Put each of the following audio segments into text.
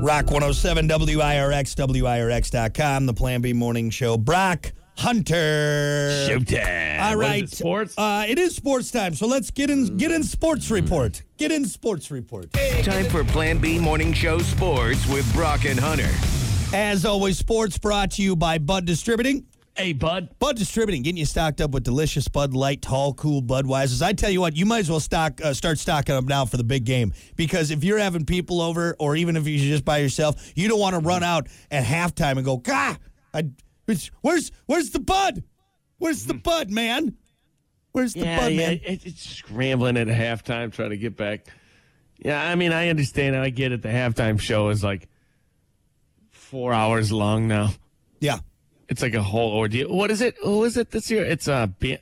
Rock 107, WIRX, WIRX.com, the Plan B Morning Show. Brock Hunter. Showtime. All right. Is it sports? It is sports time, so let's get in sports report. Get in sports report. Time for Plan B Morning Show Sports with Brock and Hunter. As always, sports brought to you by Bud Distributing. Hey, bud. Bud Distributing, getting you stocked up with delicious Bud Light, tall, cool Budweisers. I tell you what, you might as well start stocking up now for the big game, because if you're having people over, or even if you're just by yourself, you don't want to run out at halftime and go, God, where's the Bud? Where's the Bud, man? Where's the Bud, man? It's scrambling at halftime, trying to get back. Yeah, I mean, I understand. I get it. The halftime show is like 4 hours long now. Yeah. It's like a whole ordeal. What is it? Who is it this year? It's Beyonce?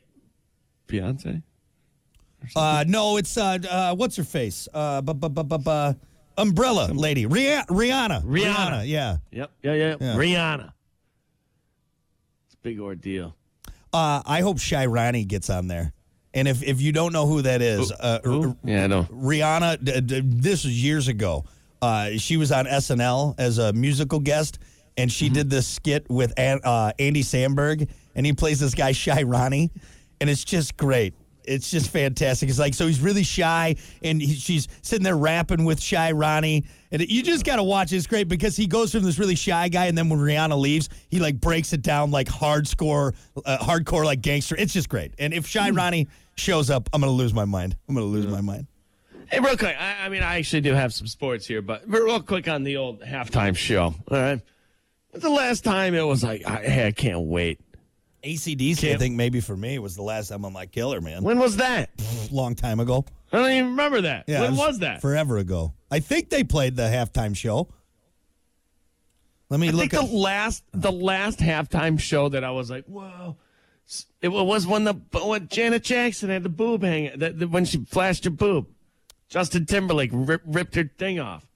No, it's what's her face? Umbrella lady. Rihanna, yeah. Yep. Yeah. Rihanna. It's a big ordeal. I hope Shirani gets on there. And if you don't know who that is, who? Yeah, I know. Rihanna, this was years ago. She was on SNL as a musical guest, and she did this skit with Andy Samberg, and he plays this guy, Shirani, and it's just great. It's just fantastic. It's like, so he's really shy, and she's sitting there rapping with Shirani, and you just got to watch it. It's great because he goes from this really shy guy, and then when Rihanna leaves, he like breaks it down like hardcore like gangster. It's just great. And if Shirani shows up, I'm going to lose my mind. My mind. Hey, real quick, I mean, I actually do have some sports here, but real quick on the old halftime show, all right? When's the last time it was like, hey, I can't wait? AC/DC, I think maybe for me, was the last time I'm like, killer, man. When was that? Long time ago. I don't even remember that. Yeah, when was that? Forever ago. I think they played the halftime show. Let me look at the last halftime show that I was like, whoa. It was when Janet Jackson had the boob hanging, when she flashed her boob. Justin Timberlake ripped her thing off.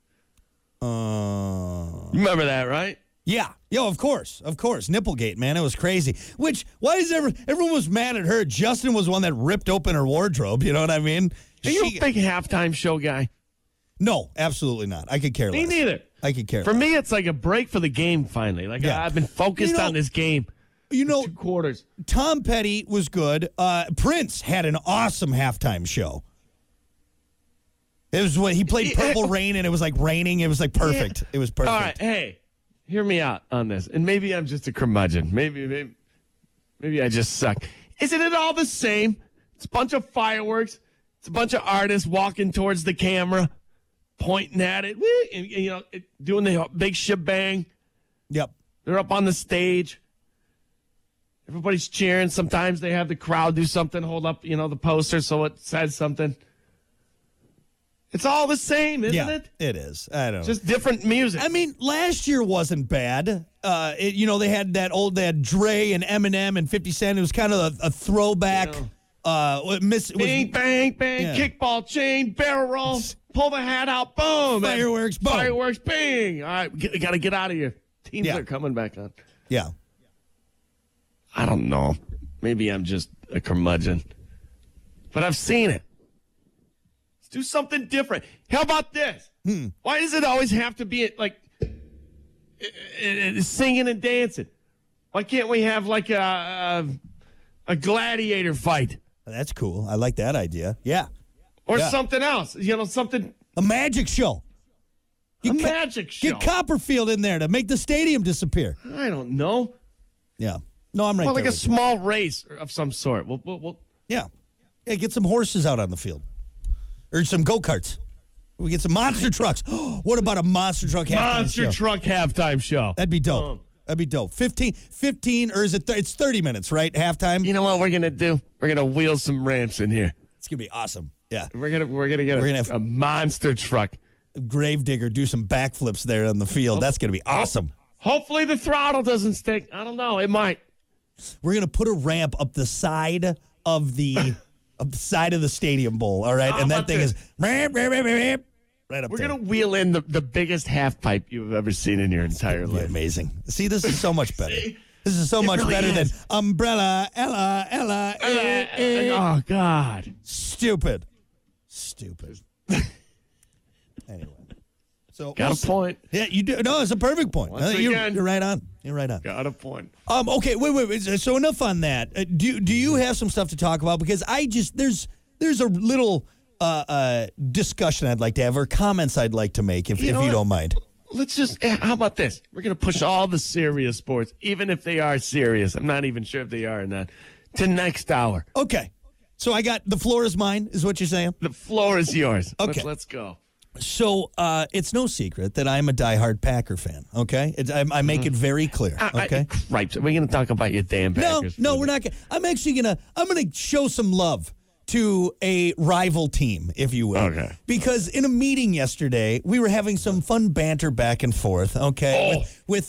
You remember that, right? Yeah. Yo, of course. Nipplegate, man. It was crazy. Why is everyone was mad at her? Justin was the one that ripped open her wardrobe. You know what I mean? Are you a big halftime show guy? No, absolutely not. I could care less. Me neither. I could care For less. me, it's like a break for the game, finally. Like, yeah. I've been focused on this game. You know, 2 quarters. Tom Petty was good. Prince had an awesome halftime show. It was when he played Purple Rain, and it was like raining. It was like perfect. Yeah. It was perfect. All right, hey, hear me out on this. And maybe I'm just a curmudgeon. Maybe I just suck. Isn't it all the same? It's a bunch of fireworks. It's a bunch of artists walking towards the camera, pointing at it, and, doing the big shebang. Yep. They're up on the stage. Everybody's cheering. Sometimes they have the crowd do something, hold up, the poster so it says something. It's all the same, isn't it? It is. I don't know. Just different music. I mean, last year wasn't bad. They had they had Dre and Eminem and 50 Cent. It was kind of a throwback. Bang, bang, bang, kickball chain, barrel roll, pull the hat out, boom. Fireworks, boom. Fireworks, bang. All right, got to get out of here. Teams are coming back on. Yeah. I don't know. Maybe I'm just a curmudgeon. But I've seen it. Let's do something different. How about this? Why does it always have to be like singing and dancing? Why can't we have like a gladiator fight? That's cool. I like that idea. Yeah. Or something else. Something. A magic show. Magic show. Get Copperfield in there to make the stadium disappear. I don't know. Yeah. No, I'm right there. Like a small race of some sort. We'll Yeah, get some horses out on the field. Or some go-karts. We get some monster trucks. What about a monster truck halftime show? Monster truck halftime show. That'd be dope. That'd be dope. 15, or is it? It's 30 minutes, right? Halftime. You know what we're gonna do? We're gonna wheel some ramps in here. It's gonna be awesome. Yeah. We're gonna get a monster truck. Gravedigger do some backflips there on the field. That's gonna be awesome. Hopefully the throttle doesn't stick. I don't know. It might. We're gonna put a ramp up the side of the stadium bowl. All right, and that thing is right up there. We're going to wheel in the biggest half pipe you've ever seen in your entire life. Amazing. See, this is so much better. This is so much better than Umbrella, Ella. Oh, God. Stupid. Anyway. So Got a point. Yeah, you do. No, it's a perfect point. Once You're again. right on. You're right on. Got a point. Okay, wait. So enough on that. Do you have some stuff to talk about? Because there's a little discussion I'd like to have, or comments I'd like to make, if you don't mind. Let's just, how about this? We're going to push all the serious sports, even if they are serious. I'm not even sure if they are or not, to next hour. Okay. So I got the floor is mine, is what you're saying? The floor is yours. Okay. Let's go. So it's no secret that I'm a diehard Packer fan, okay? I make it very clear, okay? Right. We're going to talk about your damn Packers. No, we're not. I'm actually going to show some love to a rival team, if you will. Okay. Because in a meeting yesterday, we were having some fun banter back and forth, okay?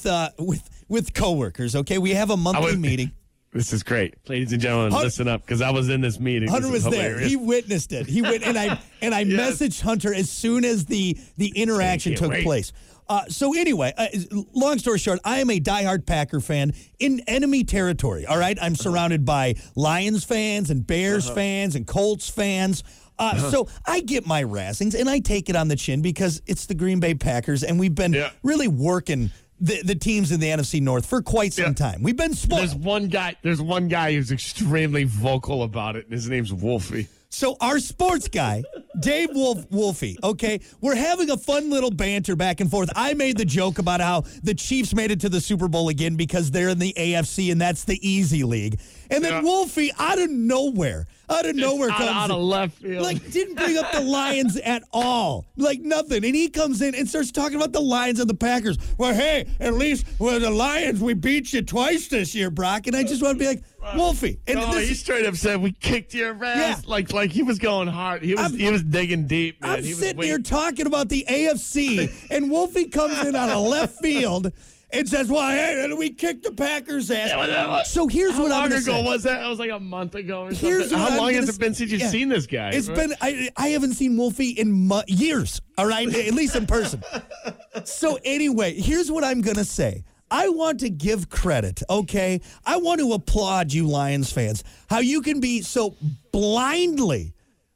With coworkers, okay? We have a monthly meeting. This is great. Ladies and gentlemen, listen up, because I was in this meeting. Hunter was there. He witnessed it. And I Yes. messaged Hunter as soon as the interaction took place. So anyway, long story short, I am a diehard Packer fan in enemy territory, all right? I'm surrounded by Lions fans and Bears fans and Colts fans. So I get my razzings, and I take it on the chin because it's the Green Bay Packers, and we've been really working the teams in the NFC North for quite some time. We've been spoiled. There's one guy who's extremely vocal about it, and his name's Wolfie. So our sports guy, Dave Wolfie, okay, we're having a fun little banter back and forth. I made the joke about how the Chiefs made it to the Super Bowl again because they're in the AFC and that's the easy league. And then Wolfie, out of nowhere comes out of left field. like didn't bring up the Lions at all, like nothing. And he comes in and starts talking about the Lions and the Packers. Well, hey, at least the Lions, we beat you twice this year, Brock. And I just want to be like, Wolfie. And he straight up said we kicked your ass. Yeah. Like he was going hard. He was digging deep, man. I'm sitting here talking about the AFC, and Wolfie comes in out of left field and says, well, hey, we kicked the Packers' ass. So here's what I'm going to say. How long ago was that? That was like a month ago or Here's something. what How I'm long gonna has it been since you've seen this guy? It's been, I haven't seen Wolfie in years, all right? At least in person. So anyway, here's what I'm going to say. I want to give credit, okay? I want to applaud you Lions fans, how you can be so blindly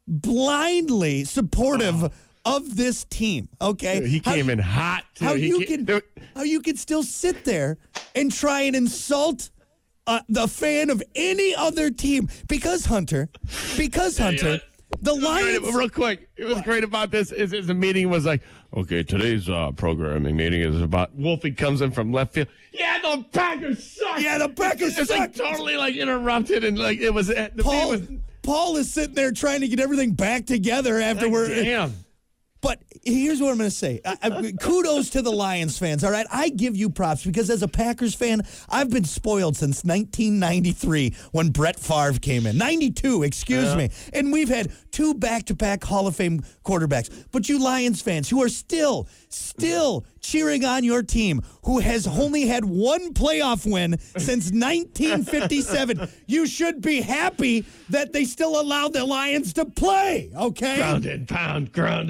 supportive of this team, okay? Dude, he came in hot, too. How you can still sit there and try and insult the fan of any other team because Hunter, the Lions. Real quick, it was great about this is the meeting was like, okay, today's programming meeting is about Wolfie comes in from left field. Yeah, the Packers suck. Yeah, the Packers It's suck. like totally like interrupted and like it was the Paul, meeting was, Paul is sitting there trying to get everything back together after damn. But here's what I'm going to say. Kudos to the Lions fans, all right? I give you props because as a Packers fan, I've been spoiled since 1993 when Brett Favre came in. 92, excuse me. And we've had 2 back-to-back Hall of Fame quarterbacks. But you Lions fans who are still cheering on your team who has only had 1 playoff win since 1957, you should be happy that they still allowed the Lions to play, okay? Grounded pound.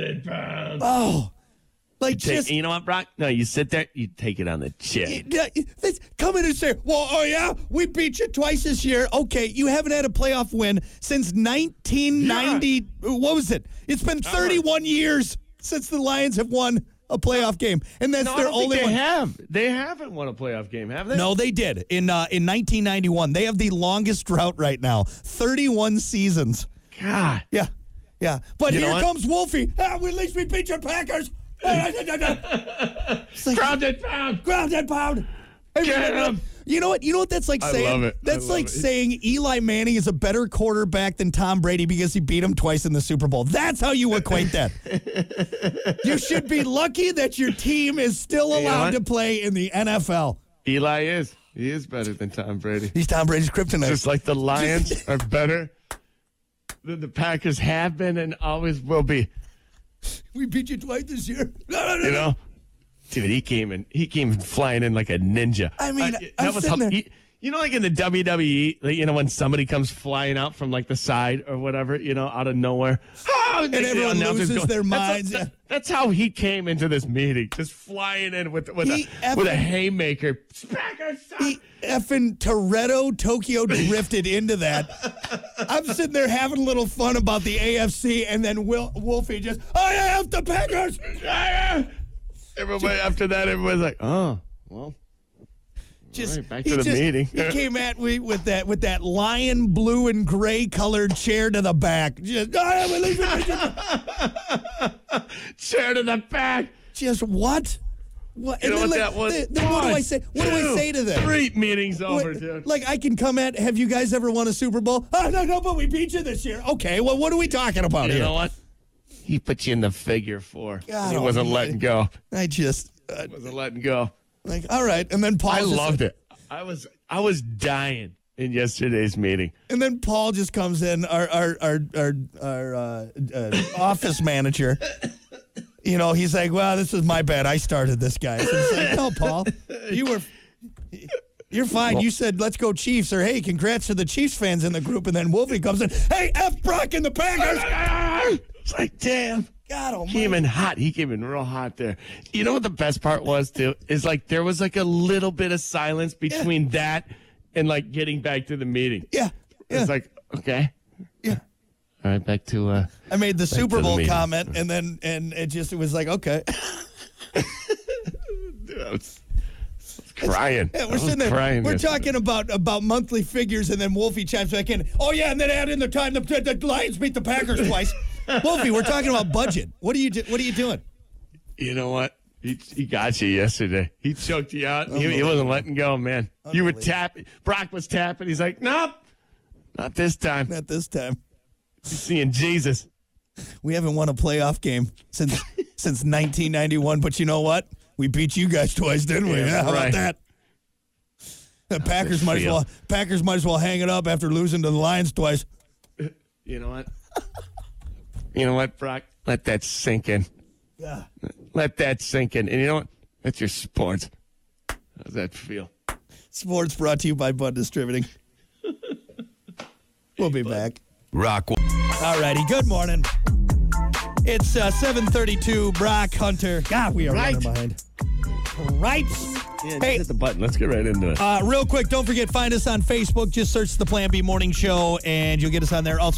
Oh, like You know what, Brock? No, you sit there, you take it on the chin. Come in and say, well, oh yeah, we beat you twice this year. Okay, you haven't had a playoff win since 1990. Yeah. What was it? It's been 31 years since the Lions have won a playoff game, and that's their only one. They haven't won a playoff game, have they? No, they did in 1991. They have the longest drought right now, 31 seasons. God. Yeah. But here comes Wolfie. At least we beat your Packers. Like, Grounded pound. Get him. You know what that's like saying? I love it. That's like saying Eli Manning is a better quarterback than Tom Brady because he beat him twice in the Super Bowl. That's how you equate that. You should be lucky that your team is still allowed to play in the NFL. Eli is. He is better than Tom Brady. He's Tom Brady's kryptonite. Just like the Lions are better than the Packers have been and always will be. We beat you twice this year. You know? Dude, he came flying in like a ninja. I mean, that was how, you know, like in the WWE, like, you know, when somebody comes flying out from like the side or whatever, you know, out of nowhere. And everyone loses their minds. That's how he came into this meeting, just flying in with a haymaker. He effing Toretto Tokyo drifted into that. I'm sitting there having a little fun about the AFC, and then Wolfie just, I have the Packers. Everybody after that, everybody's like, oh, well. Just right, back to the meeting. He came at me with that lion blue and gray colored chair to the back. Just chair to the back. Just what? What? You know what that was? Then what do I say? What do I say to them? 3 meetings over, dude. Like I can come at. Have you guys ever won a Super Bowl? Oh no, but we beat you this year. Okay, well, what are we talking about here? You know what? He put you in the figure 4. God, he wasn't letting go. I just Wasn't letting go. like, all right, and then Paul. I loved it. I was dying in yesterday's meeting. And then Paul just comes in, our office manager. You know, he's like, well, this is my bad. I started this guy. So it's like, no, Paul, you're fine. You said, let's go Chiefs, or hey, congrats to the Chiefs fans in the group. And then Wolfie comes in, hey, F Brock and the Packers. It's like, damn. God almighty. He came in hot. He came in real hot there. You know what the best part was, too? Is like there was like a little bit of silence between that and like getting back to the meeting. Yeah. It's like, okay. Yeah. All right, back to I made the Super to the Bowl meeting. comment, and then it was like, okay. Dude, I was crying. Yeah, I we're was sitting there. crying We're yesterday. talking about monthly figures, and then Wolfie chimes back in. Oh yeah, and then add in the time the Lions beat the Packers twice. Wolfie, we're talking about budget. What are you doing? You know what? He got you yesterday. He choked you out. He wasn't letting go, man. You were tapping. Brock was tapping. He's like, nope, not this time. Not this time. He's seeing Jesus. We haven't won a playoff game since 1991. But you know what? We beat you guys twice, didn't we? Yeah, How about right. that? The Packers might as well hang it up after losing to the Lions twice. You know what? You know what, Brock? Let that sink in. Yeah. Let that sink in. And you know what? That's your sports. How's that feel? Sports brought to you by Bud Distributing. We'll be back. Rock. All righty. Good morning. It's 7:32. Brock, Hunter. God, we are running behind. Right. Yeah, Hey. hit the button. Let's get right into it. Real quick, don't forget, find us on Facebook. Just search the Plan B Morning Show, and you'll get us on there. Also,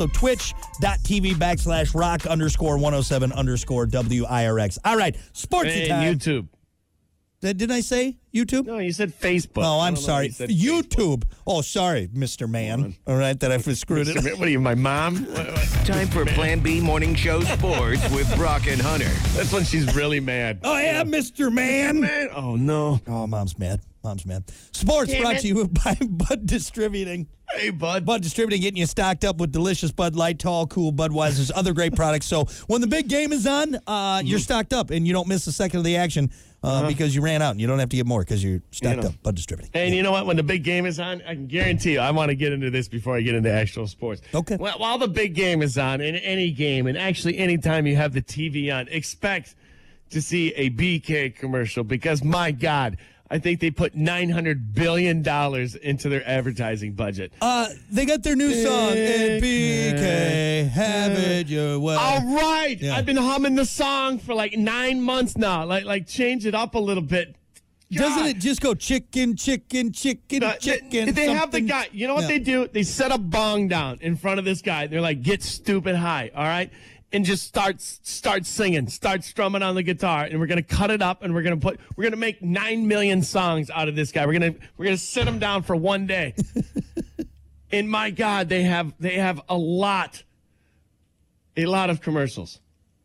twitch.tv/rock_107_WIRX. All right, sports And time. YouTube. Didn't I say YouTube? No, you said Facebook. Oh, I I'm don't know sorry. why you said Facebook. YouTube. Oh, sorry, Mr. Man. All right, that I screwed it. What are you, my mom? Time for Plan B Morning Show Sports with Brock and Hunter. That's when she's really mad. Oh, yeah, Mr. Man. Man, oh, no. Oh, Mom's mad. Sports Damn brought it. to you by Bud Distributing. Hey, bud. Bud Distributing, getting you stocked up with delicious Bud Light, Tall, Cool, Budweiser's, other great products. So when the big game is on, you're stocked up and you don't miss a second of the action because you ran out and you don't have to get more because you're stocked up. Bud Distributing. And you know what? When the big game is on, I can guarantee you, I want to get into this before I get into actual sports. Okay. Well, while the big game is on, in any game, and actually anytime you have the TV on, expect to see a BK commercial because, my God, I think they put $900 billion into their advertising budget. They got their new song, BK, have it your way. All right. Yeah. I've been humming the song for like 9 months now. Like change it up a little bit. Doesn't God. it just go chicken, chicken, chicken, chicken? They have the something? guy. You know what Yeah. they do? They set a bong down in front of this guy. They're like, get stupid high, all right? And just start singing, start strumming on the guitar, and we're gonna cut it up, and we're gonna make 9 million songs out of this guy. We're gonna sit him down for one day. And my God, they have a lot of commercials.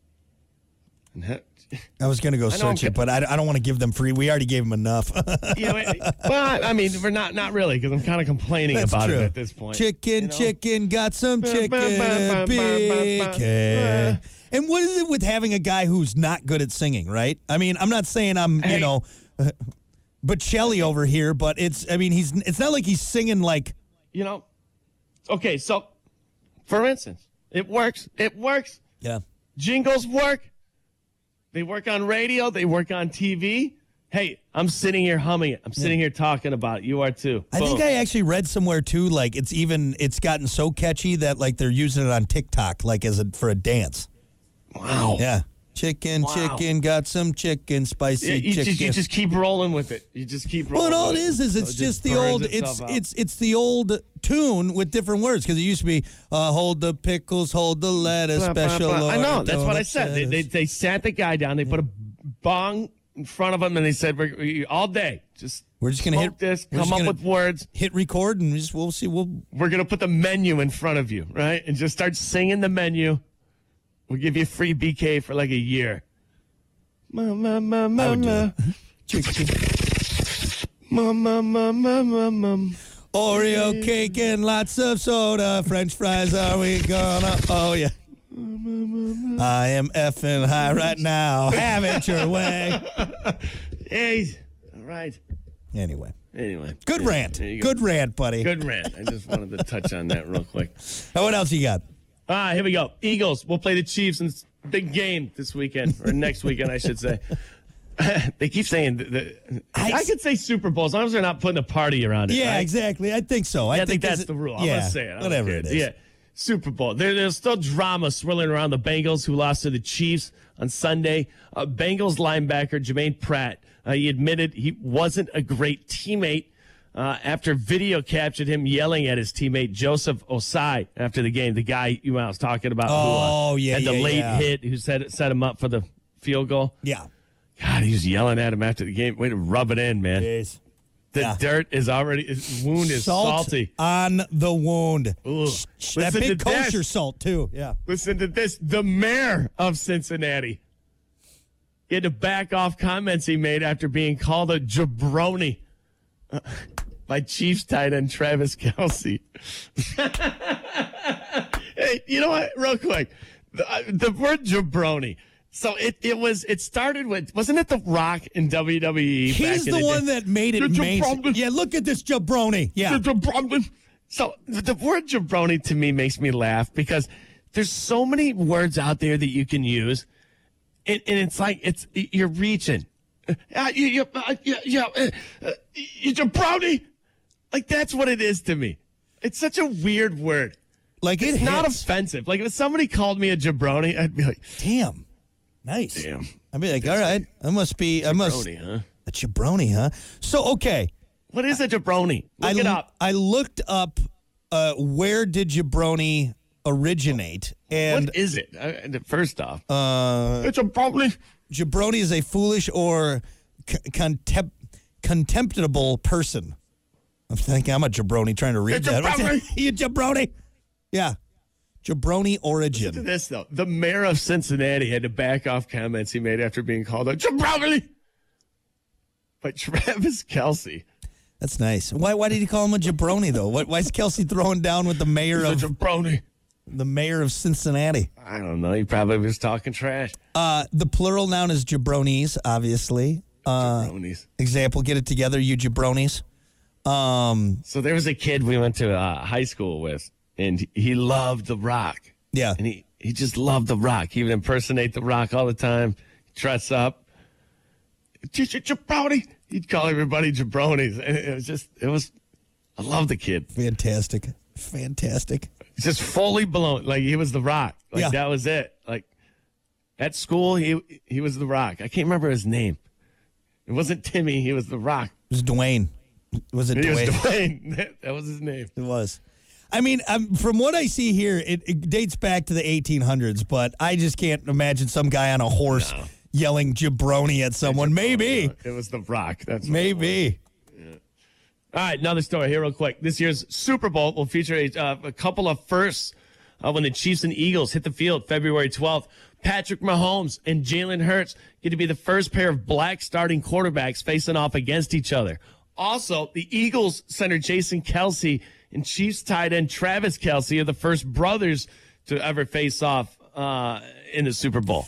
I was going to go search it, but I don't want to give them free. We already gave them enough. Well, I mean, we're not really, because I'm kind of complaining That's about true. it at this point. Chicken, chicken, got some chicken, ba, ba, BK. And what is it with having a guy who's not good at singing, right? I mean, I'm not saying I'm, Bocelli over here, but it's not like he's singing like. Okay, so, for instance, it works. Yeah. Jingles work. They work on radio. They work on TV. Hey, I'm sitting here humming it. I'm sitting here talking about it. You are too. I think Boom. I actually read somewhere too, like it's gotten so catchy that like they're using it on TikTok, like for a dance. Wow. Yeah. Chicken, got some chicken, spicy chicken. You just keep rolling with it. You just keep rolling. Well, all it with is it's So it just the burns old itself out. it's the old tune with different words because it used to be hold the pickles, hold the lettuce, special. I know. order, That's what I donut said. lettuce. They sat the guy down. They put a bong in front of them, and they said, we're all day. We're just gonna hit this, come up with words. Hit record, and we'll see. We're going to put the menu in front of you, right? And just start singing the menu. We'll give you free BK for like a year. Mama, mama. Oreo cake and lots of soda. French fries, are we gonna? Oh, yeah. I am effing high right now. Have it your way. Hey, all right. Anyway. Good Yeah, rant. there you go. Good rant, buddy. Good rant. I just wanted to touch on that real quick. What else you got? Here we go. Eagles will play the Chiefs in this big game this weekend, or next weekend, I should say. They keep saying I could say Super Bowl as long as they're not putting a party around it. Yeah, right? exactly. I think so. I think that's the rule. I'm going to say it. Whatever it is. Yeah. Super Bowl. There's still drama swirling around the Bengals, who lost to the Chiefs on Sunday. Bengals linebacker Jermaine Pratt, he admitted he wasn't a great teammate after video captured him yelling at his teammate Joseph Osai after the game. The guy I was talking about who had the late hit, who set him up for the field goal. Yeah. God, he was yelling at him after the game. Way to rub it in, man. Jeez. The dirt is already, his wound is salty. On the wound. Ooh. That big kosher salt, too. Yeah. Listen to this. The mayor of Cincinnati. He had to back off comments he made after being called a jabroni by Chiefs tight end Travis Kelce. Hey, you know what? Real quick. The word jabroni. So it started with, wasn't it The Rock in WWE? He's the one that made it mainstream. Yeah, look at this jabroni. Yeah. So the word jabroni to me makes me laugh because there's so many words out there that you can use. And it's like, you're reaching. You jabroni. Like, that's what it is to me. It's such a weird word. Like, it's not offensive. Like, if somebody called me a jabroni, I'd be like, damn. Nice. Damn. I'd be like, all right, a jabroni, huh? So, okay. What is a jabroni? Look it up. I looked up where did jabroni originate. And what is it? First off. It's a jabroni. Jabroni is a foolish or contemptible person. I'm thinking I'm a jabroni trying to read that. You jabroni. Yeah. Jabroni origin. Listen to this, though. The mayor of Cincinnati had to back off comments he made after being called a jabroni by Travis Kelce. That's nice. Why did he call him a jabroni, though? Why is Kelce throwing down with the mayor of jabroni? The mayor of Cincinnati. I don't know. He probably was talking trash. The plural noun is jabronis, obviously. Jabronis. Example, get it together, you jabronis. So there was a kid we went to high school with, and he loved The Rock. Yeah. And he just loved The Rock. He would impersonate The Rock all the time, dress up. Jabroni. He'd call everybody jabronis. And I love the kid. Fantastic. Just fully blown. Like, he was The Rock. Like, that was it. Like, at school, he was The Rock. I can't remember his name. It wasn't Timmy. He was The Rock. It was Dwayne. Was it Dwayne? It was Dwayne. That was his name. It was. I mean, from what I see here, it dates back to the 1800s, but I just can't imagine some guy on a horse yelling jabroni at someone. Maybe. It was The Rock. That's maybe. Yeah. All right, another story here real quick. This year's Super Bowl will feature a couple of firsts when the Chiefs and Eagles hit the field February 12th. Patrick Mahomes and Jalen Hurts get to be the first pair of black starting quarterbacks facing off against each other. Also, the Eagles center Jason Kelce and Chiefs tight end Travis Kelce are the first brothers to ever face off in the Super Bowl.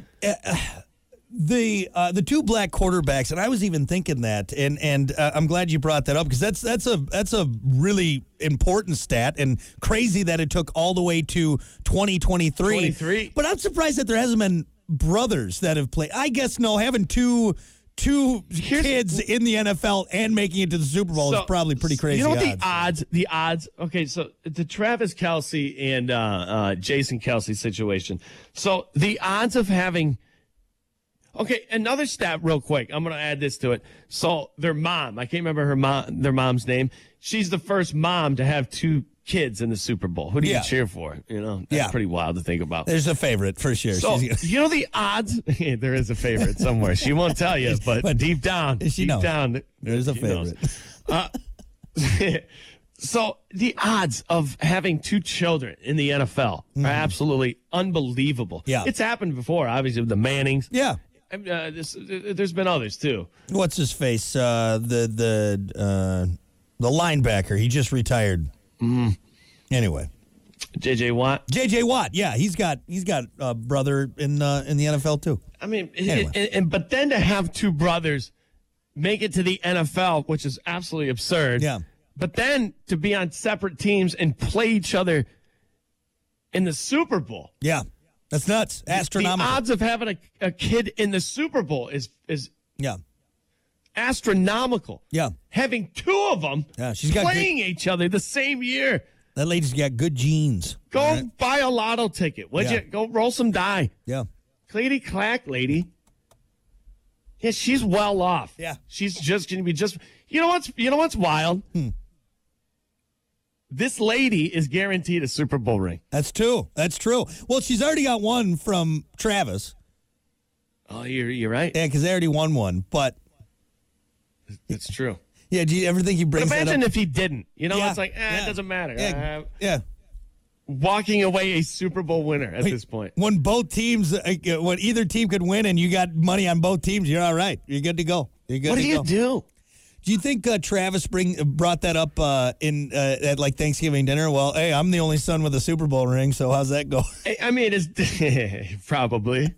The two black quarterbacks, and I was even thinking that, and I'm glad you brought that up because that's a really important stat and crazy that it took all the way to 2023. But I'm surprised that there hasn't been brothers that have played. I guess having two kids in the NFL and making it to the Super Bowl is probably pretty crazy. You know what the odds? Okay, so the Travis Kelce and Jason Kelce situation. So the odds of having. Okay, another stat real quick. I'm going to add this to it. So their mom, I can't remember their mom's name. She's the first mom to have two kids in the Super Bowl, who do Yeah. you cheer for? You know, that's Yeah. pretty wild to think about. There's a favorite for sure. So, She's- you know the odds? There is a favorite somewhere. She won't tell you, but deep down, She knows. There's a she knows. favorite. So the odds of having 2 children in the NFL are absolutely unbelievable. Yeah. It's happened before, obviously, with the Mannings. Yeah. There's been others, too. What's his face? The linebacker. He just retired. Anyway, J.J. Watt. J.J. Watt. Yeah, he's got a brother in the NFL too. I mean, Anyway. but then to have 2 brothers make it to the NFL, which is absolutely absurd. Yeah. But then to be on separate teams and play each other in the Super Bowl. Yeah, that's nuts. Astronomical. The odds of having a kid in the Super Bowl is Yeah. astronomical. Yeah. Having 2 of them Yeah, she's got playing each other the same year. That lady's got good genes. Go All right? buy a lotto ticket, would Yeah. you? Go roll some die. Yeah. Clady clack, lady. Yeah, she's well off. Yeah. She's just going to be just. You know what's wild? This lady is guaranteed a Super Bowl ring. That's true. That's true. Well, she's already got one from Travis. Oh, you're right. Yeah, because they already won one. But It's true. yeah, do you ever think he But brings that imagine up? if he didn't. You know, Yeah. it's like, Yeah. it doesn't matter. Yeah. Yeah. Walking away a Super Bowl winner at this point. When both teams, when either team could win and you got money on both teams, you're all right. You're good to go. You're good What to do you go. do? Do you think Travis brought that up at like Thanksgiving dinner? Well, hey, I'm the only son with a Super Bowl ring, so how's that go? I mean, it's probably.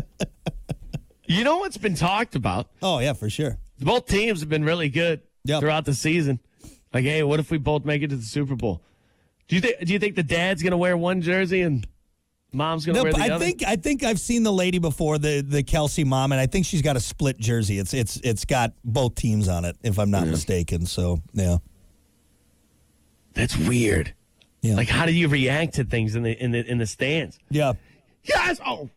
You know what's been talked about? Oh yeah, for sure. Both teams have been really good Yep. throughout the season. Like, hey, what if we both make it to the Super Bowl? Do you think the dad's gonna wear one jersey and mom's gonna No, wear but the I other? think I've seen the lady before, the Kelsey mom, and I think she's got a split jersey. It's got both teams on it, if I'm not mistaken. So yeah, That's weird. yeah, Like, how do you react to things in the stands? yeah, Yes. Oh,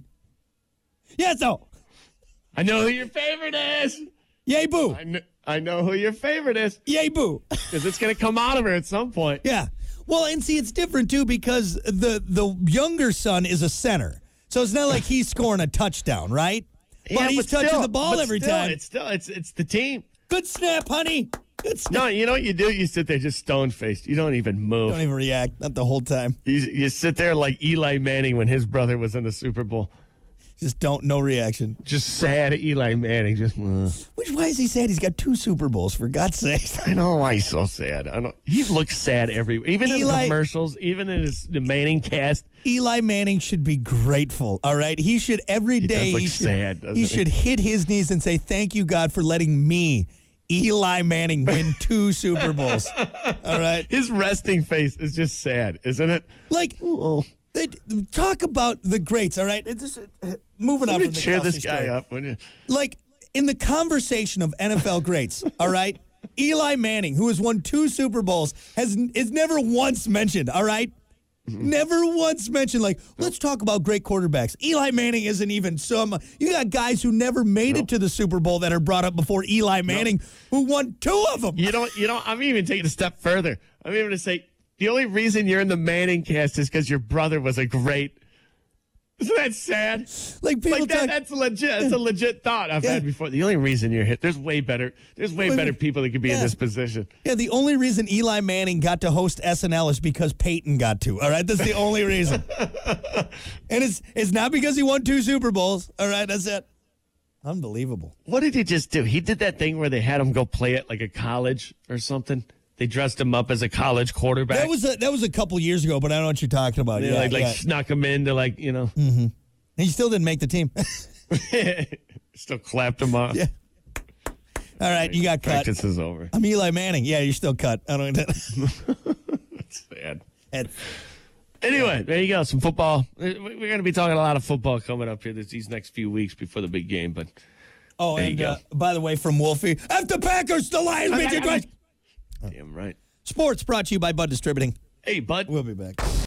yeah. So I know who your favorite is. yay boo, I know who your favorite is yay boo. because it's gonna come out of her at some point. Yeah. Well, and see, it's different too because the younger son is a center, so it's not like he's scoring a touchdown, right? But he's touching still- the ball but every still, time. It's the team. Good snap, honey. Good snap. No, you know what you do? You sit there just stone faced. You don't even move. Don't even react. Not the whole time. You sit there like Eli Manning when his brother was in the Super Bowl. Just no reaction. Just sad Eli Manning. Just Why is he sad? He's got 2 Super Bowls, for God's sake. I know why he's so sad. I know he looks sad everywhere, even in the Eli- commercials, even in the Manning cast. Eli Manning should be grateful. All right, he should every day. does look he should, sad, doesn't he he? should hit his knees and say, "Thank you, God, for letting me, Eli Manning, win 2 Super Bowls." All right, His resting face is just sad, isn't it? like they talk about the greats. All right, it's just, moving on Let me from the cheer Kelsey this guy story. up, wouldn't you? Like in the conversation of NFL greats, all right, Eli Manning, who has won 2 Super Bowls, is never once mentioned, all right? Never once mentioned, like, let's talk about great quarterbacks. Eli Manning isn't even some. You got guys who never made it to the Super Bowl that are brought up before Eli Manning, who won 2 of them. You know, I'm even taking a step further. I'm even going to say the only reason you're in the Manning cast is because your brother was a great. Isn't that sad? Like people Like talk. that's legit. That's a legit thought I've had before. The only reason you're hit, there's way better people that could be in this position. Yeah, the only reason Eli Manning got to host SNL is because Peyton got to. All right, that's the only reason. And it's not because he won 2 Super Bowls. All right, that's it. Unbelievable. What did he just do? He did that thing where they had him go play at like a college or something. They dressed him up as a college quarterback. That was a couple years ago, but I don't know what you're talking about. They Yeah, snuck him into And he still didn't make the team. still clapped him off. Yeah. All right, you got cut. Practice is over. I'm Eli Manning. Yeah, you're still cut. I don't. That's sad. And- Anyway, there you go. Some football. We're going to be talking a lot of football coming up here these next few weeks before the big game. But Oh, There you and go. by the way, from Wolfie, after Packers, the Lions beat you. damn right. Sports brought to you by Bud Distributing. Hey, bud. We'll be back.